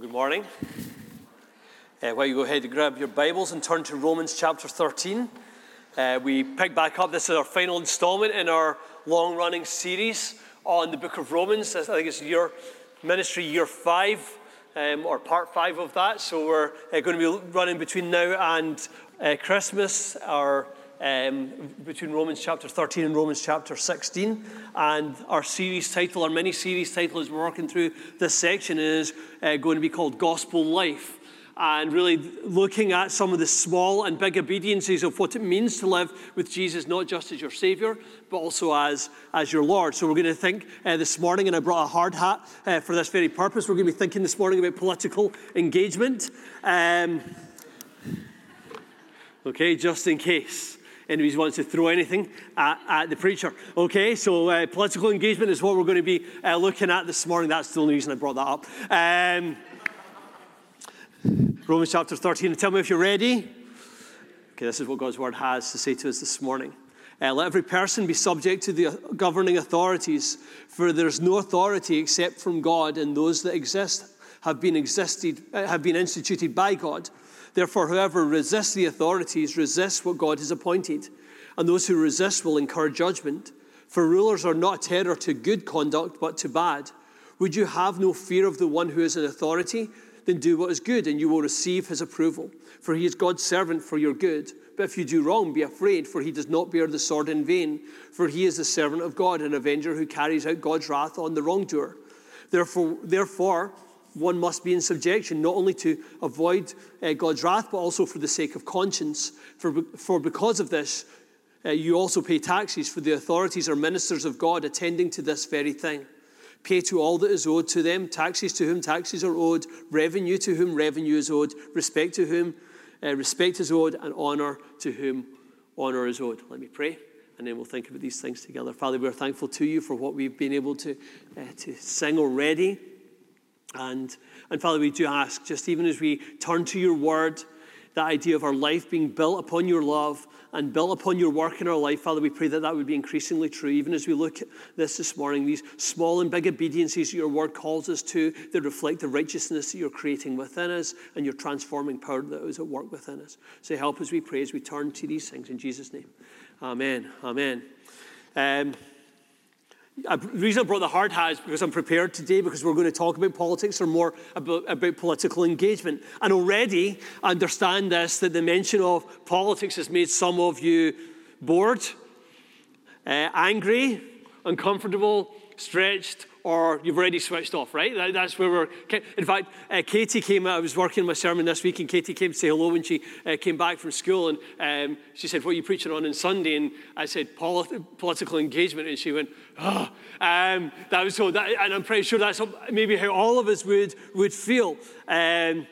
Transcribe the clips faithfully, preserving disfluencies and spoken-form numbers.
Good morning. Uh, while you go ahead and grab your Bibles and turn to Romans chapter thirteen, uh, we pick back up. This is our final installment in our long-running series on the book of Romans. I think it's year ministry year five, um, or part five of that. So we're uh, going to be running between now and uh, Christmas, our Um, between Romans chapter thirteen and Romans chapter sixteen. And our series title, our mini-series title as we're working through this section is uh, going to be called Gospel Life. And really looking at some of the small and big obediences of what it means to live with Jesus, not just as your Savior, but also as, as your Lord. So we're going to think uh, this morning, and I brought a hard hat uh, for this very purpose. We're going to be thinking this morning about political engagement. Um, okay, just in case anybody wants to throw anything at, at the preacher. Okay, so uh, political engagement is what we're going to be uh, looking at this morning. That's the only reason I brought that up. Um, Romans chapter thirteen. Tell me if you're ready. Okay, this is what God's word has to say to us this morning. Uh, Let every person be subject to the governing authorities, for there is no authority except from God, and those that exist have been existed uh, have been instituted by God. Therefore, whoever resists the authorities resists what God has appointed, and those who resist will incur judgment. For rulers are not a terror to good conduct, but to bad. Would you have no fear of the one who is in authority? Then do what is good, and you will receive his approval. For he is God's servant for your good. But if you do wrong, be afraid, for he does not bear the sword in vain. For he is the servant of God, an avenger who carries out God's wrath on the wrongdoer. Therefore, therefore, one must be in subjection, not only to avoid uh, God's wrath, but also for the sake of conscience. For, for because of this, uh, you also pay taxes, for the authorities are ministers of God, attending to this very thing. Pay to all that is owed to them, taxes to whom taxes are owed, revenue to whom revenue is owed, respect to whom uh, respect is owed, and honor to whom honor is owed. Let me pray, and then we'll think about these things together. Father, we're thankful to you for what we've been able to, uh, to sing already. And, and Father, we do ask, just even as we turn to your word, the idea of our life being built upon your love and built upon your work in our life, Father, we pray that that would be increasingly true, even as we look at this this morning, these small and big obediences that your word calls us to, that reflect the righteousness that you're creating within us and your transforming power that is at work within us. So help as we pray, as we turn to these things in Jesus' name. Amen. Amen. Um, The reason I brought the hard hat is because I'm prepared today, because we're going to talk about politics or more about, about political engagement. And already I understand this, that the mention of politics has made some of you bored, uh, angry, uncomfortable, stretched, or you've already switched off, right? That, that's where we're... In fact, uh, Katie came out, I was working my sermon this week, and Katie came to say hello when she uh, came back from school, and um, she said, what are you preaching on on Sunday? And I said, Polit- political engagement, and she went, oh. Um, that was so, that, and I'm pretty sure that's maybe how all of us would, would feel. Um,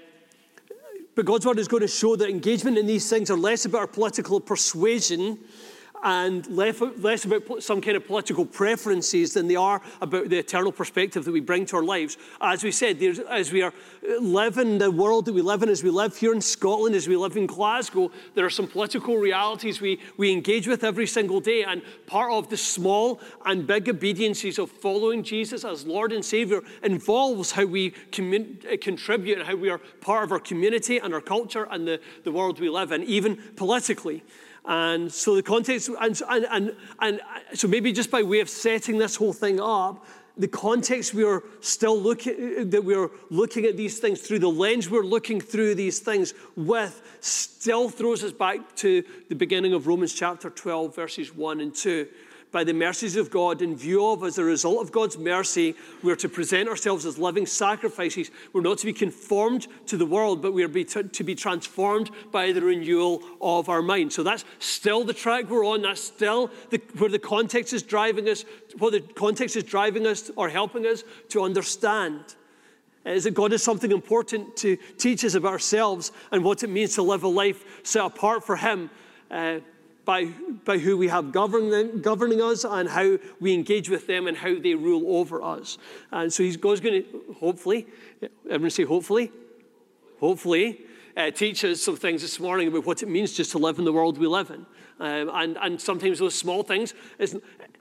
but God's word is going to show that engagement in these things are less about our political persuasion and less, less about some kind of political preferences than they are about the eternal perspective that we bring to our lives. As we said, as we are living the world that we live in, as we live here in Scotland, as we live in Glasgow, there are some political realities we, we engage with every single day, and part of the small and big obediences of following Jesus as Lord and Savior involves how we commun- contribute and how we are part of our community and our culture and the, the world we live in, even politically. And so the context, and, and, and, and so maybe just by way of setting this whole thing up, the context we are still looking, that we're looking at these things through, the lens we're looking through these things with, still throws us back to the beginning of Romans chapter twelve, verses one and two. By the mercies of God, in view of, as a result of God's mercy, we're to present ourselves as living sacrifices. We're not to be conformed to the world, but we're be t- to be transformed by the renewal of our mind. So that's still the track we're on. That's still the, where the context is driving us, what the context is driving us or helping us to understand. Is that God has something important to teach us about ourselves and what it means to live a life set apart for Him. Uh, By, by who we have governing, governing us and how we engage with them and how they rule over us. And so he's God's going to, hopefully, everyone say hopefully, hopefully, uh, teach us some things this morning about what it means just to live in the world we live in. Um, and, and sometimes those small things,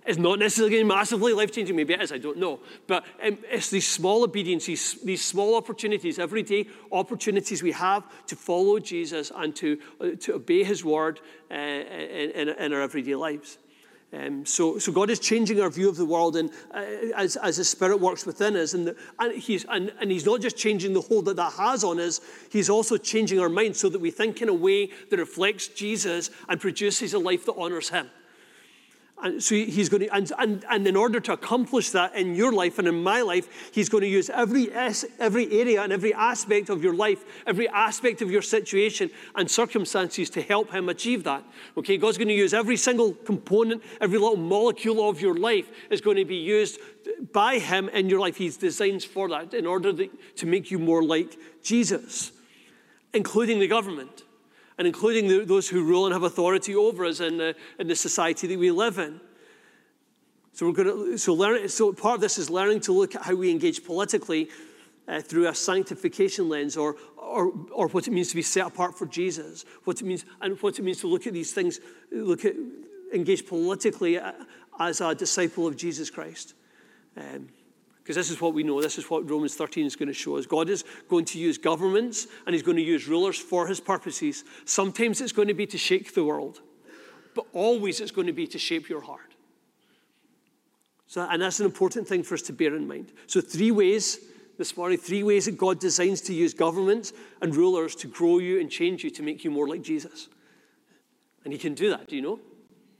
It's not necessarily going to be massively life-changing. Maybe it is, I don't know. But um, it's these small obediences, these small opportunities, everyday opportunities we have to follow Jesus and to, uh, to obey his word uh, in, in, in our everyday lives. Um, so, so God is changing our view of the world, and uh, as, as his Spirit works within us, and, the, and he's and, and he's not just changing the hold that that has on us, he's also changing our minds so that we think in a way that reflects Jesus and produces a life that honors him. And so he's going to, and, and, and in order to accomplish that in your life and in my life, he's going to use every every area and every aspect of your life, every aspect of your situation and circumstances to help him achieve that. Okay, God's going to use every single component, every little molecule of your life is going to be used by him in your life. He's designed for that in order to make you more like Jesus, including the government. And including the, those who rule and have authority over us in the, in the society that we live in. So we're going to so learn. So part of this is learning to look at how we engage politically uh, through a sanctification lens, or, or or what it means to be set apart for Jesus. What it means and what it means to look at these things, look at engage politically as a disciple of Jesus Christ. Um, Because this is what we know. This is what Romans thirteen is going to show us. God is going to use governments and he's going to use rulers for his purposes. Sometimes it's going to be to shake the world, but always it's going to be to shape your heart. So, and that's an important thing for us to bear in mind. So three ways this morning, three ways that God designs to use governments and rulers to grow you and change you to make you more like Jesus. And he can do that, do you know?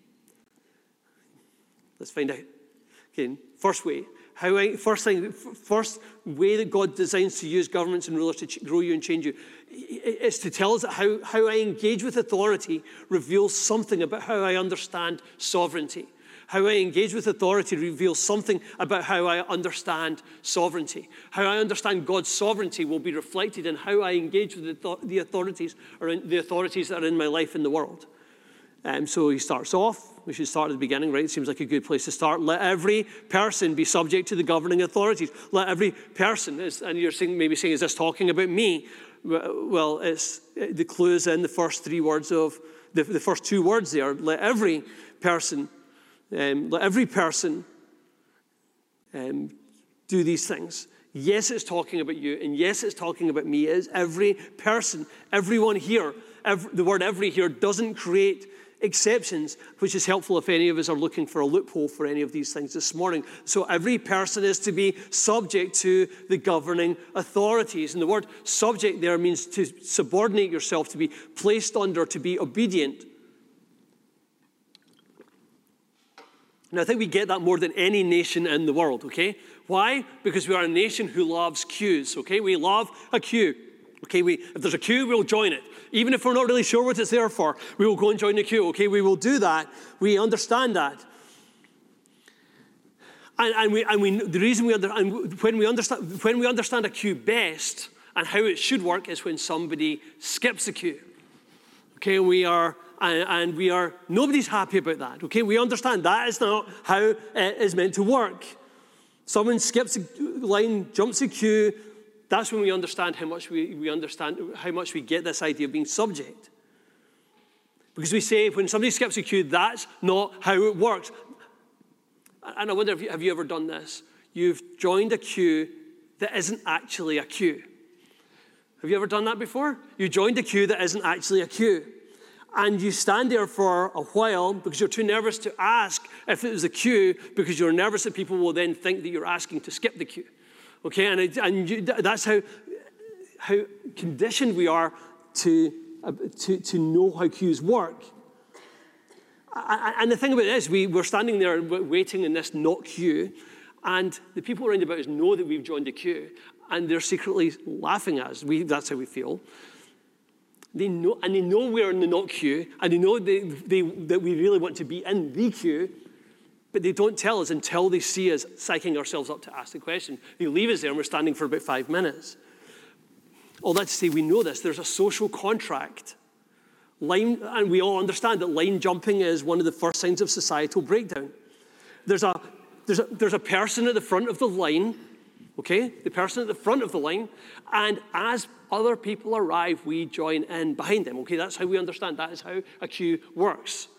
Let's find out. Okay, first way. How I, first thing, first way that God designs to use governments and rulers to ch- grow you and change you is to tell us that how, how I engage with authority reveals something about how I understand sovereignty. How I engage with authority reveals something about how I understand sovereignty. How I understand God's sovereignty will be reflected in how I engage with the, the authorities or in, the authorities that are in my life in the world. Um, so he starts off. We should start at the beginning, right? It seems like a good place to start. Let every person be subject to the governing authorities. Let every person, and you're saying, maybe saying, is this talking about me? Well, it's the clue is in the first three words of, the, the first two words there. Let every person, um, let every person um, do these things. Yes, it's talking about you, and yes, it's talking about me. It's every person, everyone here. Every, the word every here doesn't create exceptions, which is helpful if any of us are looking for a loophole for any of these things this morning. So every person is to be subject to the governing authorities. And the word subject there means to subordinate yourself, to be placed under, to be obedient. And I think we get that more than any nation in the world, okay? Why? Because we are a nation who loves queues, okay? We love a queue. Okay, we, if there's a queue, we'll join it. Even if we're not really sure what it's there for, we will go and join the queue. Okay, we will do that. We understand that. And, and, we, and we, the reason we under, and when we understand when we understand a queue best and how it should work is when somebody skips the queue. Okay, we are and, and we are nobody's happy about that. Okay, we understand that is not how it is meant to work. Someone skips a line, jumps a queue. That's when we understand how much we, we understand how much we get this idea of being subject. Because we say when somebody skips a queue, that's not how it works. And I wonder if you, have you ever done this? You've joined a queue that isn't actually a queue. Have you ever done that before? You joined a queue that isn't actually a queue. And you stand there for a while because you're too nervous to ask if it was a queue because you're nervous that people will then think that you're asking to skip the queue. Okay, and, it, and you, that's how, how conditioned we are to, uh, to, to know how queues work. And the thing about it is, we, we're standing there waiting in this not queue, and the people around about us know that we've joined a queue, and they're secretly laughing at us. We, that's how we feel. They know, and they know we're in the not queue, and they know they, they, that we really want to be in the queue, but they don't tell us until they see us psyching ourselves up to ask the question. They leave us there and we're standing for about five minutes. All that to say, we know this. There's a social contract. Line, and we all understand that line jumping is one of the first signs of societal breakdown. There's a, there's a, there's a person at the front of the line, okay? The person at the front of the line, and as other people arrive, we join in behind them, okay? That's how we understand. That is how a queue works.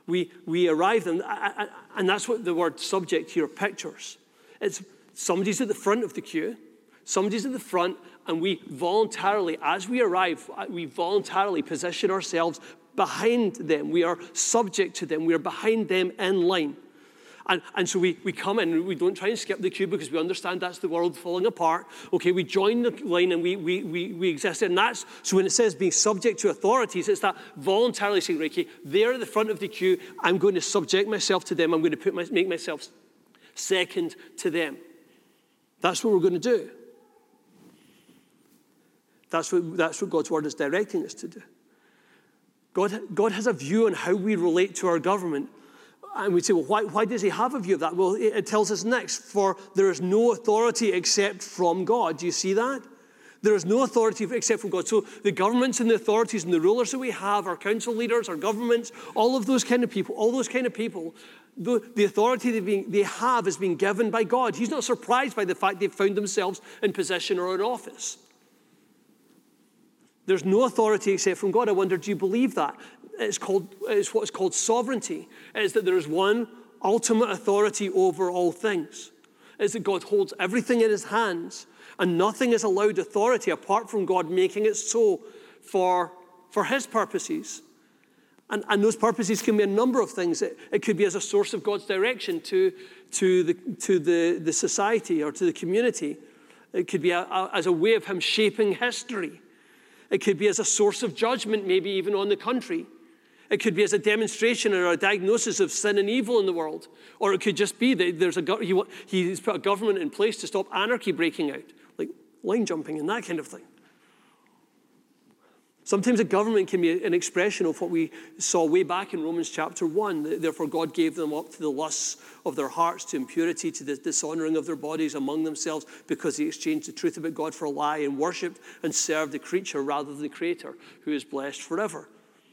We, we arrive, and, and that's what the word subject here pictures. It's somebody's at the front of the queue, somebody's at the front, and we voluntarily, as we arrive, we voluntarily position ourselves behind them. We are subject to them. We are behind them in line. And, and so we, we come in, we don't try and skip the queue because we understand that's the world falling apart. Okay, we join the line and we, we, we, we exist. And that's, so when it says being subject to authorities, it's that voluntarily saying, okay, they're at the front of the queue, I'm going to subject myself to them, I'm going to put my, make myself second to them. That's what we're going to do. That's what, that's what God's word is directing us to do. God, God has a view on how we relate to our government. And we'd say, well, why, why does he have a view of that? Well, it, it tells us next, for there is no authority except from God. Do you see that? There is no authority except from God. So the governments and the authorities and the rulers that we have, our council leaders, our governments, all of those kind of people, all those kind of people, the, the authority they, being, they have is being given by God. He's not surprised by the fact they've found themselves in position or in office. There's no authority except from God. I wonder, do you believe that? It's called, it's what's called sovereignty. It is that there is one ultimate authority over all things. It is that God holds everything in his hands, and nothing is allowed authority apart from God making it so for, for his purposes. And, and those purposes can be a number of things. It, it could be as a source of God's direction to, to, the, to the, the society or to the community. It could be a, a, as a way of him shaping history. It could be as a source of judgment, maybe even on the country. It could be as a demonstration or a diagnosis of sin and evil in the world. Or it could just be that there's a he, he's put a government in place to stop anarchy breaking out, like line jumping and that kind of thing. Sometimes a government can be an expression of what we saw way back in Romans chapter one. Therefore, God gave them up to the lusts of their hearts, to impurity, to the dishonoring of their bodies among themselves, because they exchanged the truth about God for a lie and worshipped and served the creature rather than the Creator, who is blessed forever.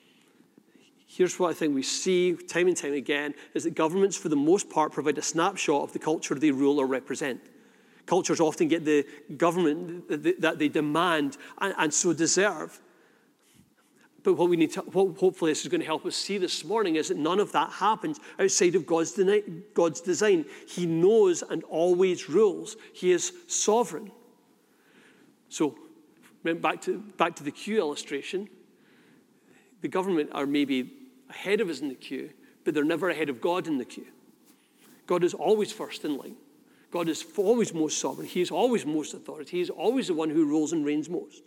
Here's what I think we see time and time again, is that governments, for the most part, provide a snapshot of the culture they rule or represent. Cultures often get the government that they demand and, and so deserve. But what we need to, what hopefully this is going to help us see this morning is that none of that happens outside of God's, God's design. He knows and always rules. He is sovereign. So, back to, back to the queue illustration. The government are maybe ahead of us in the queue, but they're never ahead of God in the queue. God is always first in line. God is always most sovereign. He is always most authority. He is always the one who rules and reigns most.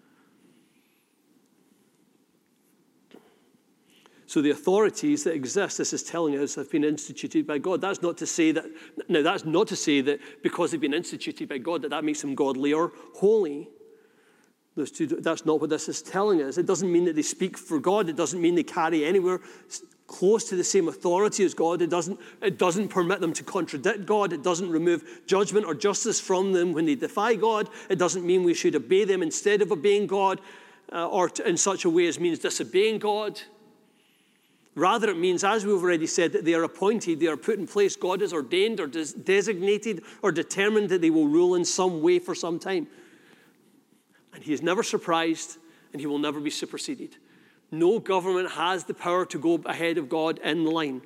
So the authorities that exist, this is telling us, have been instituted by God. That's not to say that, now that's not to say that because they've been instituted by God, that that makes them godly or holy. Those two, that's not what this is telling us. It doesn't mean that they speak for God. It doesn't mean they carry anywhere close to the same authority as God. It doesn't, it doesn't permit them to contradict God. It doesn't remove judgment or justice from them when they defy God. It doesn't mean we should obey them instead of obeying God, uh, or in such a way as means disobeying God. Rather, it means, as we've already said, that they are appointed, they are put in place. God has ordained or des- designated or determined that they will rule in some way for some time. And he is never surprised, and he will never be superseded. No government has the power to go ahead of God in the line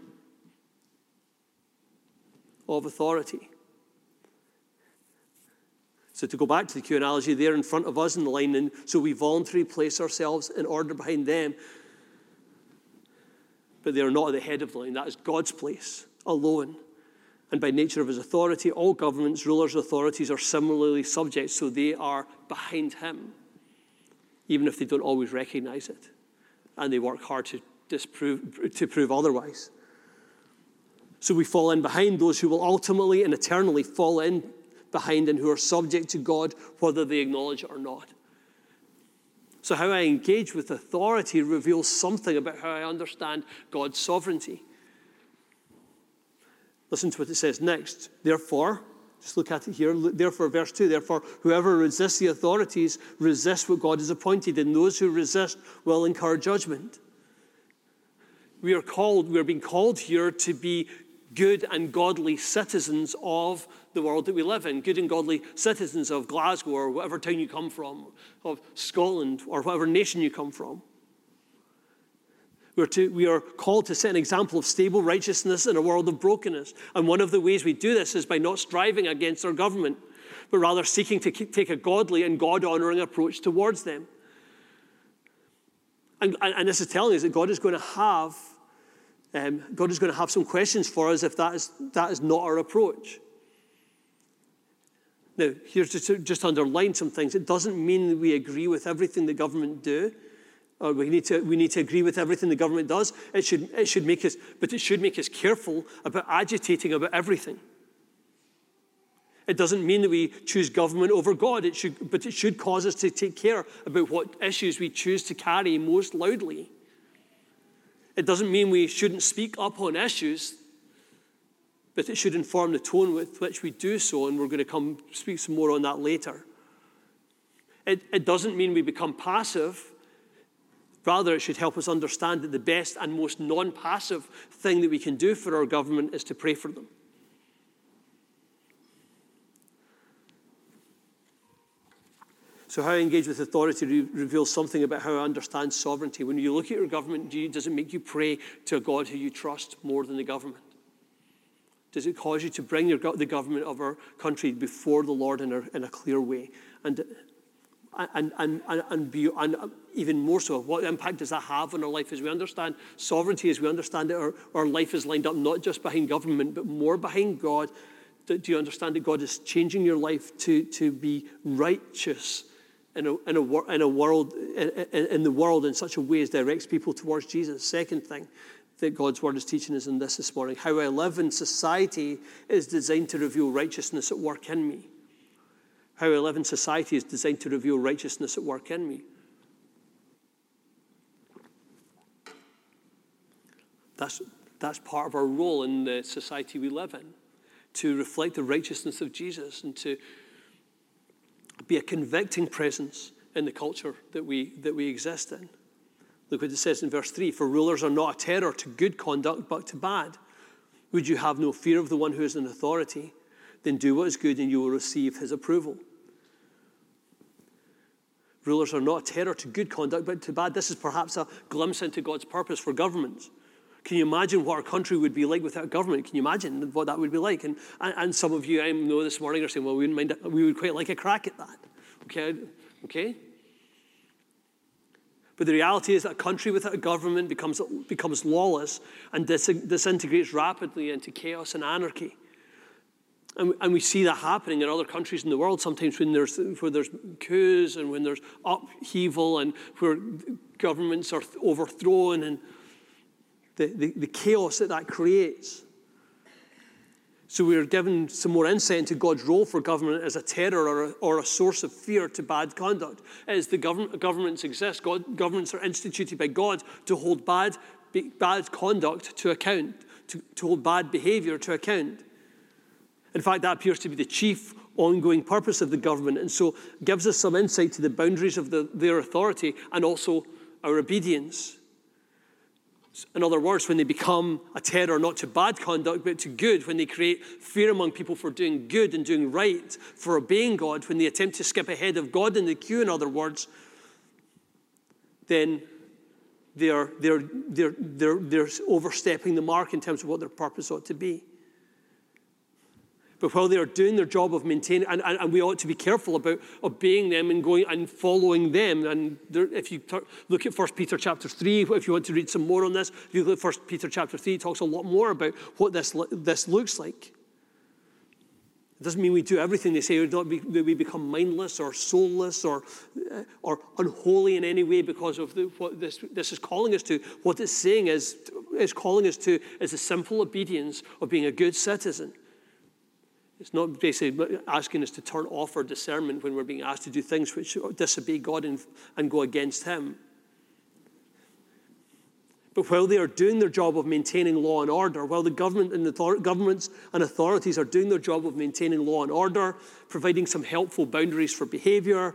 of authority. So to go back to the queue analogy, they're in front of us in the line, and so we voluntarily place ourselves in order behind them. But they are not at the head of the line. That is God's place alone. And by nature of his authority, all governments, rulers, authorities are similarly subject, so they are behind him, even if they don't always recognize it. And they work hard to disprove, to prove otherwise. So we fall in behind those who will ultimately and eternally fall in behind and who are subject to God, whether they acknowledge it or not. So how I engage with authority reveals something about how I understand God's sovereignty. Listen to what it says next. Therefore, just look at it here. Therefore, verse two, therefore, whoever resists the authorities resists what God has appointed, and those who resist will incur judgment. We are called, we are being called here to be good and godly citizens of the world that we live in, good and godly citizens of Glasgow or whatever town you come from, of Scotland or whatever nation you come from. We're to, we are called to set an example of stable righteousness in a world of brokenness. And one of the ways we do this is by not striving against our government, but rather seeking to take a godly and God-honoring approach towards them. And, and, and this is telling us that God is going to have, um, God is going to have some questions for us if that is, that is not our approach. Now, here's just to just underline some things. It doesn't mean that we agree with everything the government do, or we need to we need to agree with everything the government does. It should it should make us, but it should make us careful about agitating about everything. It doesn't mean that we choose government over God. It should, but it should cause us to take care about what issues we choose to carry most loudly. It doesn't mean we shouldn't speak up on issues, but it should inform the tone with which we do so, and we're going to come speak some more on that later. It, it doesn't mean we become passive. Rather, it should help us understand that the best and most non-passive thing that we can do for our government is to pray for them. So how I engage with authority re- reveals something about how I understand sovereignty. When you look at your government, do you, does it make you pray to a God who you trust more than the government? Does it cause you to bring your, the government of our country before the Lord in a, in a clear way? And, and, and, and, and, be, and even more so, what impact does that have on our life as we understand sovereignty, as we understand that our, our life is lined up not just behind government, but more behind God? Do, do you understand that God is changing your life to, to be righteous in a, in a, in a world, in, in the world in such a way as directs people towards Jesus? Second thing that God's word is teaching us in this this morning. How I live in society is designed to reveal righteousness at work in me. How I live in society is designed to reveal righteousness at work in me. That's, that's part of our role in the society we live in, to reflect the righteousness of Jesus and to be a convicting presence in the culture that we, that we exist in. Look what it says in verse three. For rulers are not a terror to good conduct, but to bad. Would you have no fear of the one who is in authority? Then do what is good and you will receive his approval. Rulers are not a terror to good conduct, but to bad. This is perhaps a glimpse into God's purpose for governments. Can you imagine what our country would be like without government? Can you imagine what that would be like? And, and, and some of you I know this morning are saying, well, we wouldn't mind, we would quite like a crack at that. Okay, okay. But the reality is that a country without a government becomes, becomes lawless and dis- disintegrates rapidly into chaos and anarchy. And, and we see that happening in other countries in the world sometimes when there's, where there's coups and when there's upheaval and where governments are overthrown and the, the, the chaos that that creates. So we are given some more insight into God's role for government as a terror or a, or a source of fear to bad conduct. As the government, governments exist, God, governments are instituted by God to hold bad, bad conduct to account, to, to hold bad behavior to account. In fact, that appears to be the chief ongoing purpose of the government, and so gives us some insight to the boundaries of the, their authority and also our obedience. In other words, when they become a terror not to bad conduct but to good, when they create fear among people for doing good and doing right, for obeying God, when they attempt to skip ahead of God in the queue, in other words, then they're, they're, they're, they're, they're overstepping the mark in terms of what their purpose ought to be. But while they are doing their job of maintaining, and, and, and we ought to be careful about obeying them and going and following them. And there, if you ter- look at First Peter chapter three, if you want to read some more on this, if you look at First Peter chapter three, it talks a lot more about what this, this looks like. It doesn't mean we do everything they say, that we become mindless or soulless or, or unholy in any way because of the, what this, this is calling us to. What it's saying is, is calling us to is the simple obedience of being a good citizen. It's not basically asking us to turn off our discernment when we're being asked to do things which disobey God and, and go against him. But while they are doing their job of maintaining law and order, while the government and the author- governments and authorities are doing their job of maintaining law and order, providing some helpful boundaries for behavior,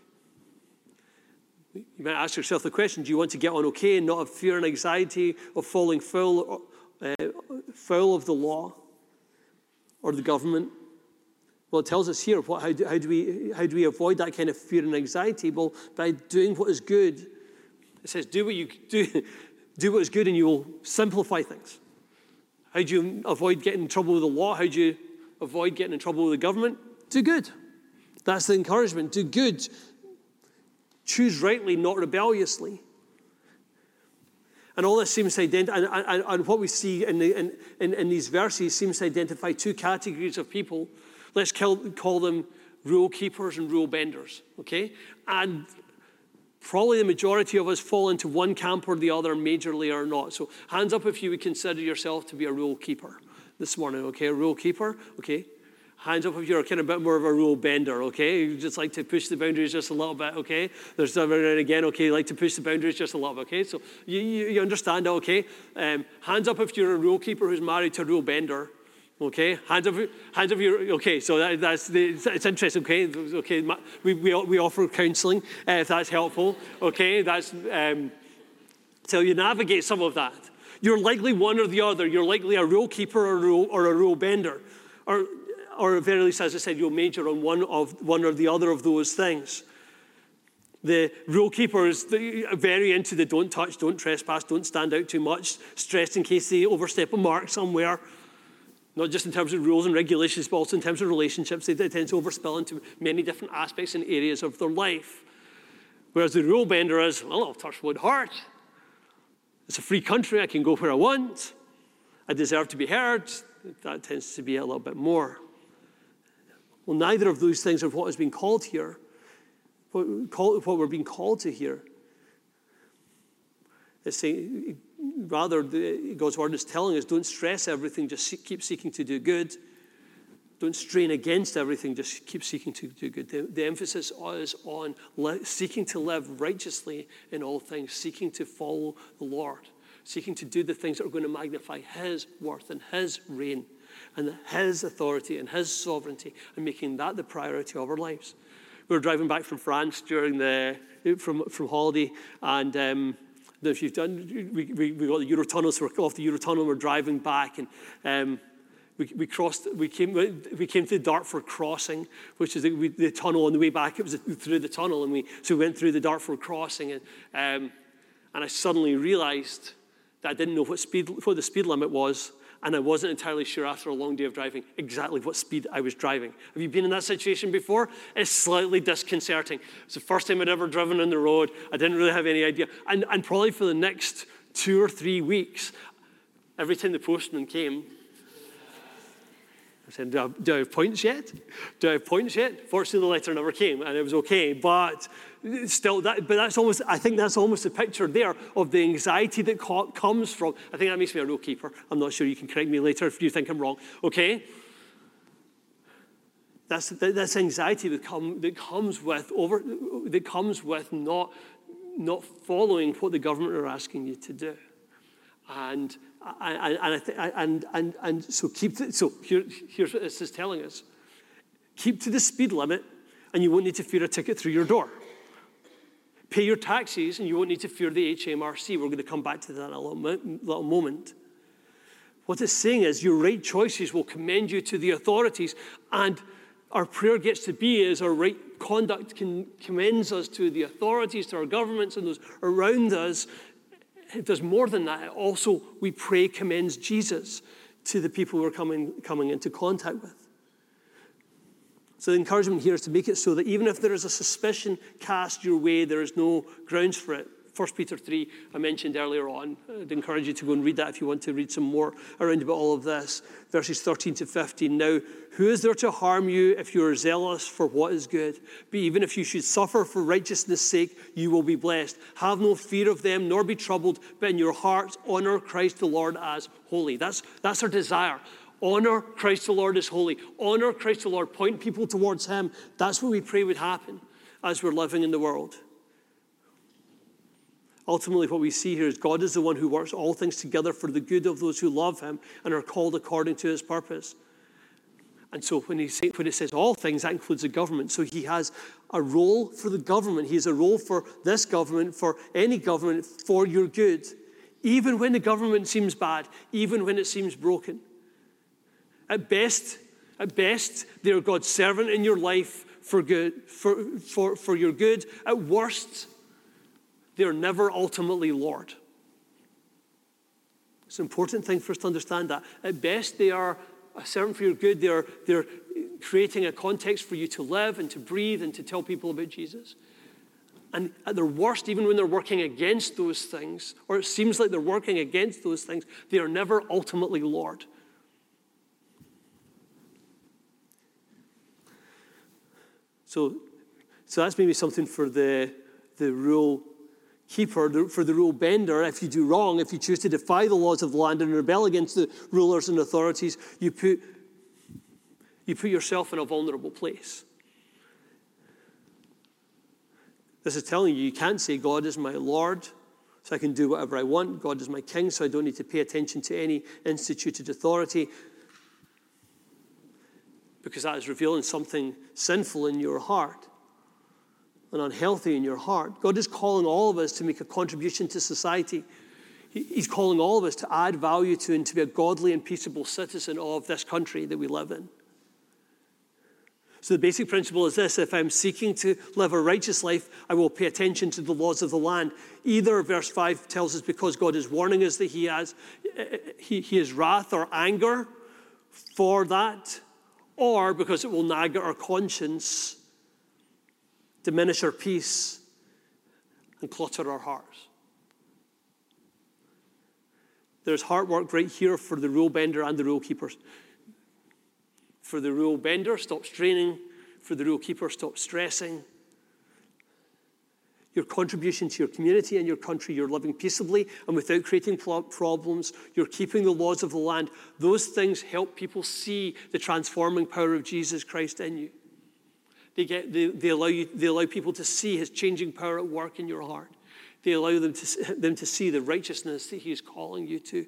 you might ask yourself the question, do you want to get on okay and not have fear and anxiety of falling foul, uh, foul of the law or the government? Well, it tells us here, what, how, do, how, do we, how do we avoid that kind of fear and anxiety? Well, by doing what is good. It says, do what you do. Do what is good and you will simplify things. How do you avoid getting in trouble with the law? How do you avoid getting in trouble with the government? Do good. That's the encouragement. Do good. Choose rightly, not rebelliously. And all this seems to identify, and, and, and what we see in, the, in, in, in these verses seems to identify two categories of people. Let's call, call them rule keepers and rule benders, okay? And probably the majority of us fall into one camp or the other, majorly or not. So hands up if you would consider yourself to be a rule keeper this morning, okay? A rule keeper, okay? Hands up if you're kind of a bit more of a rule bender, okay? You just like to push the boundaries just a little bit, okay? There's every and again, okay, you like to push the boundaries just a little bit, okay? So you, you, you understand, okay? Um, hands up if you're a rule keeper who's married to a rule bender, okay? Hands up, hands up if you're, okay, so that, that's, the, it's, it's interesting, okay? Okay, we, we, we offer counseling, uh, if that's helpful, okay? That's, um, so you navigate some of that. You're likely one or the other. You're likely a rule keeper or a rule, or a rule bender. Or, or at very least, as I said, you'll major on one of one or the other of those things. The rule keeper is very into the don't touch, don't trespass, don't stand out too much, stressed in case they overstep a mark somewhere. Not just in terms of rules and regulations, but also in terms of relationships. They tend to overspill into many different aspects and areas of their life. Whereas the rule bender is, well, I'll touch wood heart. It's a free country. I can go where I want. I deserve to be heard. That tends to be a little bit more. Well, neither of those things are what is being called here. What, what we're being called to here. It's saying, rather, the, God's word is telling us, don't stress everything, just see, keep seeking to do good. Don't strain against everything, just keep seeking to do good. The, the emphasis is on le- seeking to live righteously in all things, seeking to follow the Lord, seeking to do the things that are going to magnify his worth and his reign and his authority and his sovereignty, and making that the priority of our lives. We were driving back from France during the from from holiday, and um, if you've done, we, we we got the Eurotunnel, so we're off the Eurotunnel. We're driving back, and um, we we crossed. We came we came to the Dartford crossing, which is the, we, the tunnel. On the way back, it was through the tunnel, and we so we went through the Dartford crossing, and um, and I suddenly realised that I didn't know what speed what the speed limit was. And I wasn't entirely sure after a long day of driving exactly what speed I was driving. Have you been in that situation before? It's slightly disconcerting. It's the first time I'd ever driven on the road. I didn't really have any idea. And, and probably for the next two or three weeks, every time the postman came, I said, do I, do I have points yet? Do I have points yet? Fortunately, the letter never came, and it was okay. But still, that, but that's almost, I think that's almost a picture there of the anxiety that co- comes from, I think that makes me a rule keeper. I'm not sure, you can correct me later if you think I'm wrong, okay? That's, that's anxiety that, come, that comes with over, that comes with not, not following what the government are asking you to do. And and and, I th- and and and so keep to, so here, here's what this is telling us: keep to the speed limit, and you won't need to fear a ticket through your door. Pay your taxes, and you won't need to fear the H M R C. We're going to come back to that in a little, little moment. What it's saying is your right choices will commend you to the authorities, and our prayer gets to be is our right conduct can, commends us to the authorities, to our governments, and those around us. It does more than that. Also, we pray commends Jesus to the people we're coming, coming into contact with. So the encouragement here is to make it so that even if there is a suspicion cast your way, there is no grounds for it. First Peter three, I mentioned earlier on. I'd encourage you to go and read that if you want to read some more around about all of this. Verses thirteen to fifteen. Now, who is there to harm you if you are zealous for what is good? But even if you should suffer for righteousness' sake, you will be blessed. Have no fear of them, nor be troubled, but in your hearts honor Christ the Lord as holy. That's, that's our desire. Honor Christ the Lord as holy. Honor Christ the Lord. Point people towards him. That's what we pray would happen as we're living in the world. Ultimately, what we see here is God is the one who works all things together for the good of those who love him and are called according to his purpose. And so when he, say, when he says all things, that includes the government. So he has a role for the government. He has a role for this government, for any government, for your good. Even when the government seems bad, even when it seems broken. At best, at best, they're God's servant in your life for good, for, for, for your good. At worst, they're never ultimately Lord. It's an important thing for us to understand that. At best, they are a servant for your good. They're, they're creating a context for you to live and to breathe and to tell people about Jesus. And at their worst, even when they're working against those things, or it seems like they're working against those things, they are never ultimately Lord. So, so that's maybe something for the, the rule keeper, the, for the rule bender. If you do wrong, if you choose to defy the laws of the land and rebel against the rulers and authorities, you put, you put yourself in a vulnerable place. This is telling you, you can't say, God is my Lord, so I can do whatever I want. God is my king, so I don't need to pay attention to any instituted authority. Because that is revealing something sinful in your heart and unhealthy in your heart. God is calling all of us to make a contribution to society. He's calling all of us to add value to and to be a godly and peaceable citizen of this country that we live in. So the basic principle is this: if I'm seeking to live a righteous life, I will pay attention to the laws of the land. Either, verse five tells us, because God is warning us that he has, he, he has wrath or anger for that, or because it will nag at our conscience, diminish our peace, and clutter our hearts. There's heart work right here for the rule bender and the rule keepers. For the rule bender, stop straining. For the rule keeper, stop stressing. Your contribution to your community and your country, you're living peaceably and without creating problems. You're keeping the laws of the land. Those things help people see the transforming power of Jesus Christ in you. They, get, they, they, allow you, they allow people to see his changing power at work in your heart. They allow them to, them to see the righteousness that he is calling you to.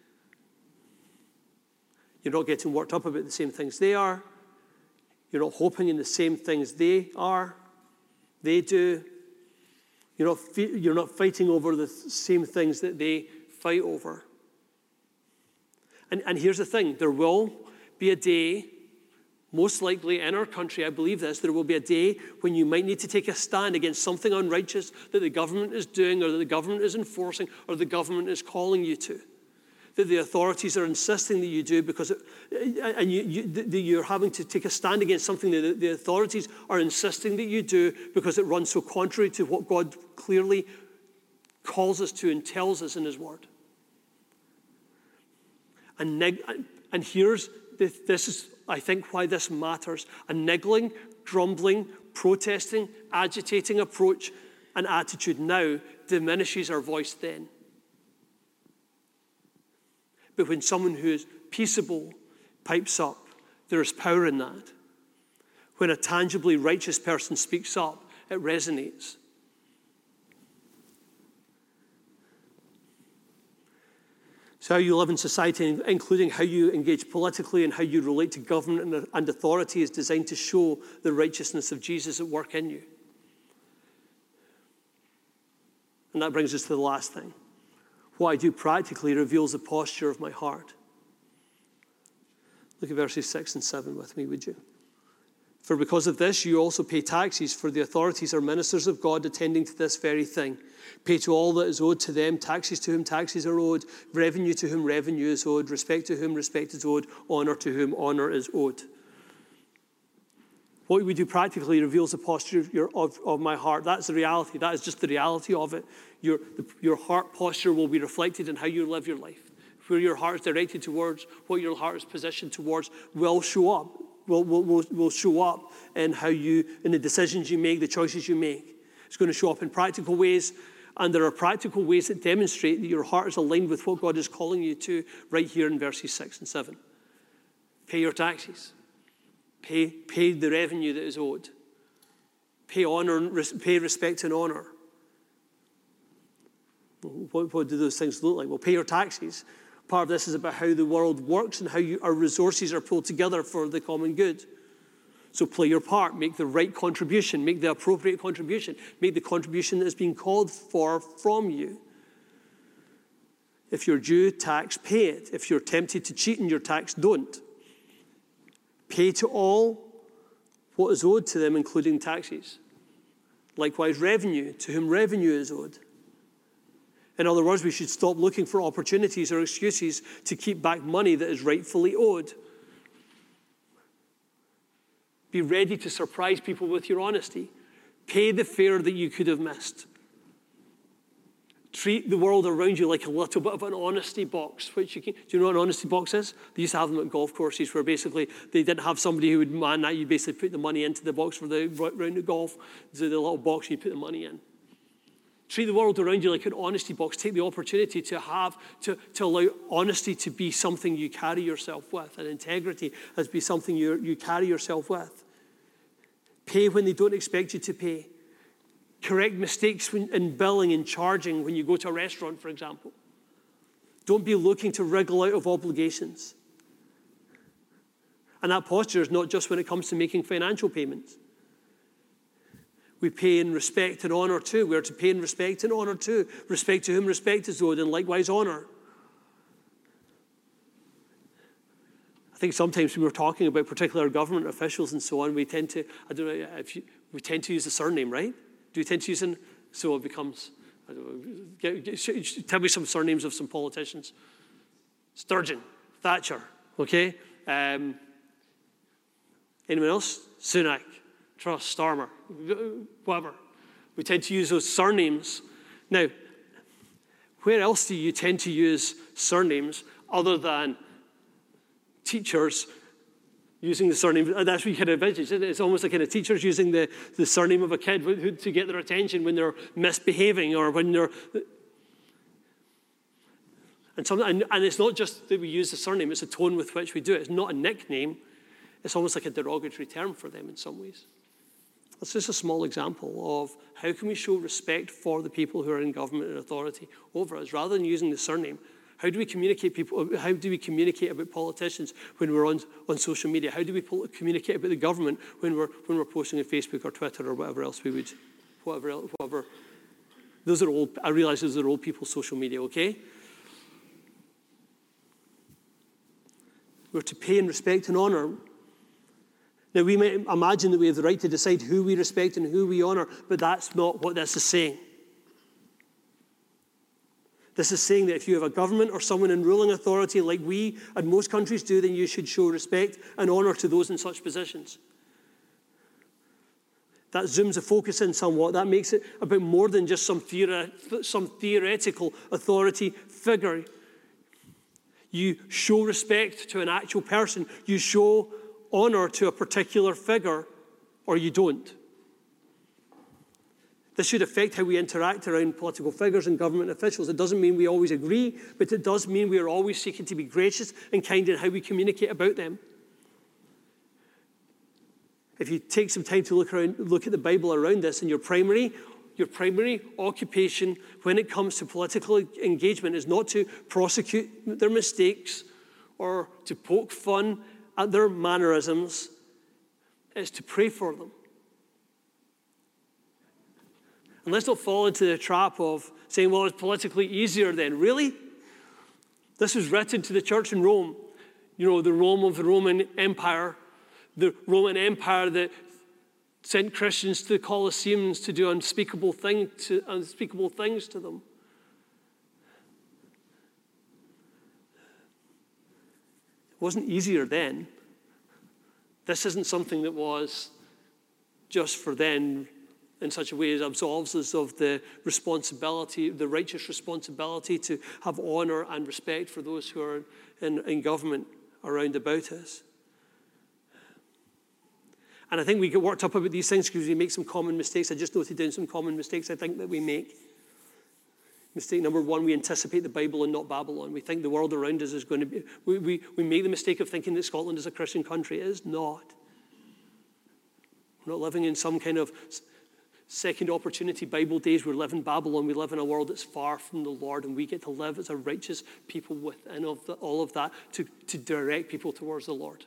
You're not getting worked up about the same things they are. You're not hoping in the same things they are, they do. You're not, you're not fighting over the same things that they fight over. And, and here's the thing. There will be a day, most likely in our country, I believe this, there will be a day when you might need to take a stand against something unrighteous that the government is doing or that the government is enforcing or the government is calling you to. That the authorities are insisting that you do because, it, and you, you, that you're having to take a stand against something that the authorities are insisting that you do because it runs so contrary to what God clearly calls us to and tells us in his word. And, neg- and here's, the, this is, I think, why this matters. A niggling, grumbling, protesting, agitating approach and attitude now diminishes our voice then. But when someone who is peaceable pipes up, there is power in that. When a tangibly righteous person speaks up, it resonates. So how you live in society, including how you engage politically and how you relate to government and authority, is designed to show the righteousness of Jesus at work in you. And that brings us to the last thing. What I do practically reveals the posture of my heart. Look at verses six and seven with me, would you? For because of this, you also pay taxes, for the authorities are ministers of God attending to this very thing. Pay to all that is owed to them, taxes to whom taxes are owed, revenue to whom revenue is owed, respect to whom respect is owed, honor to whom honor is owed. What we do practically reveals the posture of, your, of, of my heart. That's the reality. That is just the reality of it. Your, the, your heart posture will be reflected in how you live your life. Where your heart is directed towards, what your heart is positioned towards, will show up. Will, will, will, will show up in how you, in the decisions you make, the choices you make. It's going to show up in practical ways. And there are practical ways that demonstrate that your heart is aligned with what God is calling you to right here in verses six and seven. Pay your taxes. Pay, pay the revenue that is owed. Pay honor, pay respect and honor. What, what do those things look like? Well, pay your taxes. Part of this is about how the world works and how you, our resources are pulled together for the common good. So play your part. Make the right contribution. Make the appropriate contribution. Make the contribution that is being called for from you. If you're due tax, pay it. If you're tempted to cheat in your tax, don't. Pay to all what is owed to them, including taxes. Likewise, revenue, to whom revenue is owed. In other words, we should stop looking for opportunities or excuses to keep back money that is rightfully owed. Be ready to surprise people with your honesty. Pay the fare that you could have missed. Treat the world around you like a little bit of an honesty box. Which you can, do you know what an honesty box is? They used to have them at golf courses where basically they didn't have somebody who would man that. You basically put the money into the box for the round of golf. So the little box, you put the money in. Treat the world around you like an honesty box. Take the opportunity to have, to, to allow honesty to be something you carry yourself with, and integrity as be something you, you carry yourself with. Pay when they don't expect you to pay. Correct mistakes in billing and charging when you go to a restaurant, for example. Don't be looking to wriggle out of obligations. And that posture is not just when it comes to making financial payments. We pay in respect and honour too. We are to pay in respect and honour too. Respect to whom respect is owed, and likewise honour. I think sometimes when we're talking about particular government officials and so on, we tend to, I don't know if you, we tend to use the surname, right? Do you tend to use it? So it becomes, I don't know, get, get, tell me some surnames of some politicians. Sturgeon, Thatcher, okay? Um, anyone else? Sunak, Truss, Starmer, whatever. We tend to use those surnames. Now, where else do you tend to use surnames other than teachers using the surname? That's what you kind of advantage. It's almost like kind of teachers using the, the surname of a kid to get their attention when they're misbehaving or when they're... And, some, and, and it's not just that we use the surname, it's the tone with which we do it. It's not a nickname. It's almost like a derogatory term for them in some ways. That's just a small example of how can we show respect for the people who are in government and authority over us. Rather than using the surname, how do we communicate people? How do we communicate about politicians when we're on, on social media? How do we communicate about the government when we're when we're posting on Facebook or Twitter or whatever else we would, whatever else, whatever. Those are old. I realize those are old people's social media. Okay. We're to pay and respect and honour. Now we might imagine that we have the right to decide who we respect and who we honour, but that's not what this is saying. This is saying that if you have a government or someone in ruling authority like we and most countries do, then you should show respect and honour to those in such positions. That zooms the focus in somewhat. That makes it about more than just some, theori- some theoretical authority figure. You show respect to an actual person. You show honour to a particular figure, or you don't. This should affect how we interact around political figures and government officials. It doesn't mean we always agree, but it does mean we are always seeking to be gracious and kind in how we communicate about them. If you take some time to look around, look at the Bible around this, and your primary, your primary occupation when it comes to political engagement is not to prosecute their mistakes or to poke fun at their mannerisms, it's to pray for them. And let's not fall into the trap of saying, well, it's politically easier then. Really? This was written to the church in Rome. You know, the Rome of the Roman Empire. The Roman Empire that sent Christians to the Colosseums to do unspeakable, thing to, unspeakable things to them. It wasn't easier then. This isn't something that was just for then, in such a way as absolves us of the responsibility, the righteous responsibility to have honour and respect for those who are in, in government around about us. And I think we get worked up about these things because we make some common mistakes. I just noted down some common mistakes I think that we make. Mistake number one, we anticipate the Bible and not Babylon. We think the world around us is going to be... We, we, we make the mistake of thinking that Scotland is a Christian country. It is not. We're not living in some kind of second opportunity Bible days. We live in Babylon. We live in a world that's far from the Lord, and we get to live as a righteous people within of the, all of that to, to direct people towards the Lord.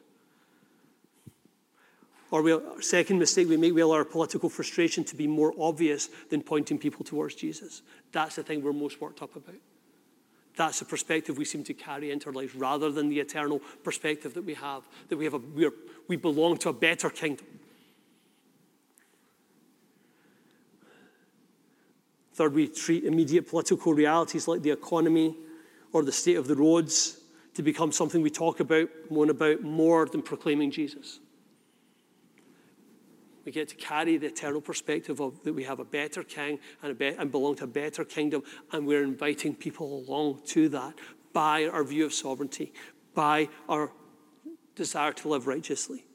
Or we'll, second mistake we make, we allow our political frustration to be more obvious than pointing people towards Jesus. That's the thing we're most worked up about. That's the perspective we seem to carry into our lives rather than the eternal perspective that we have, that we have a, we, are, we belong to a better kingdom. Third, we treat immediate political realities like the economy or the state of the roads to become something we talk about, moan about, more than proclaiming Jesus. We get to carry the eternal perspective of that we have a better king and, a be- and belong to a better kingdom, and we're inviting people along to that by our view of sovereignty, by our desire to live righteously.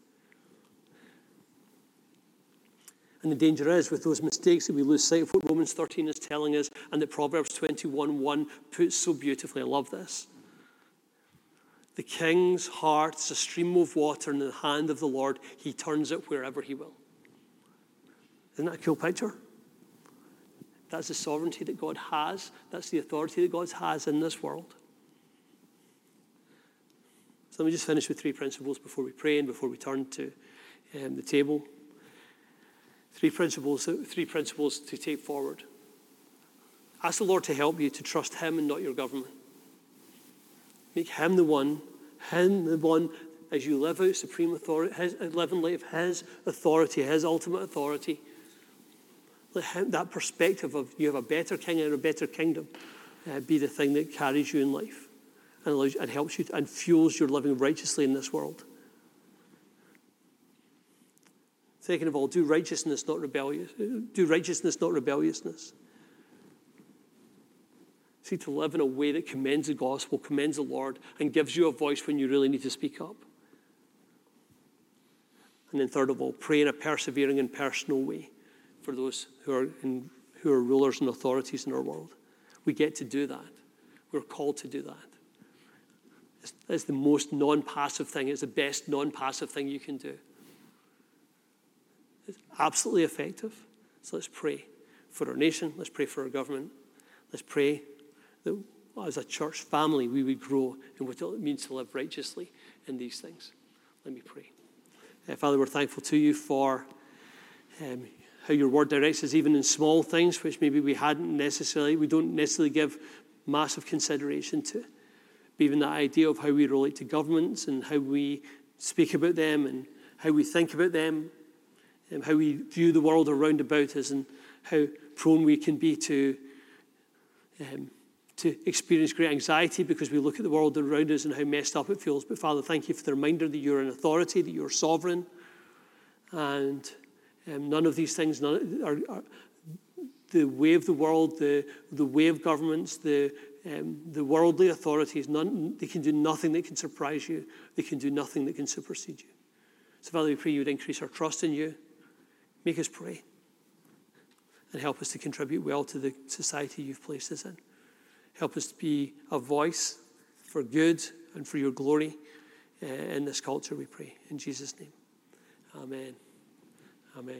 And the danger is, with those mistakes, that we lose sight of what Romans thirteen is telling us, and that Proverbs twenty-one one puts so beautifully. I love this. The king's heart is a stream of water in the hand of the Lord. He turns it wherever he will. Isn't that a cool picture? That's the sovereignty that God has. That's the authority that God has in this world. So let me just finish with three principles before we pray and before we turn to um, the table. Three principles, three principles to take forward. Ask the Lord to help you to trust him and not your government. Make him the one, him the one, as you live out supreme authority, his, live in light of his authority, his ultimate authority. Let him, that perspective of you have a better king and a better kingdom uh, be the thing that carries you in life and, allows, and helps you and fuels your living righteously in this world. Second of all, do righteousness, not rebellious. Do righteousness, not rebelliousness. Seek to live in a way that commends the gospel, commends the Lord, and gives you a voice when you really need to speak up. And then third of all, pray in a persevering and personal way for those who are in, who are rulers and authorities in our world. We get to do that. We're called to do that. It's, it's the most non-passive thing. It's the best non-passive thing you can do. It's absolutely effective. So let's pray for our nation. Let's pray for our government. Let's pray that as a church family we would grow in what it means to live righteously in these things. Let me pray. Uh, Father, we're thankful to you for um, how your word directs us even in small things, which maybe we hadn't necessarily, we don't necessarily give massive consideration to. But even that idea of how we relate to governments and how we speak about them and how we think about them and how we view the world around about us and how prone we can be to um, to experience great anxiety because we look at the world around us and how messed up it feels. But Father, thank you for the reminder that you're an authority, that you're sovereign, and um, none of these things none are, are the way of the world, the the way of governments, the um, the worldly authorities. None, they can do nothing that can surprise you. They can do nothing that can supersede you. So Father, we pray you would increase our trust in you. Make us pray and help us to contribute well to the society you've placed us in. Help us to be a voice for good and for your glory uh, in this culture, we pray. In Jesus' name, amen. Amen.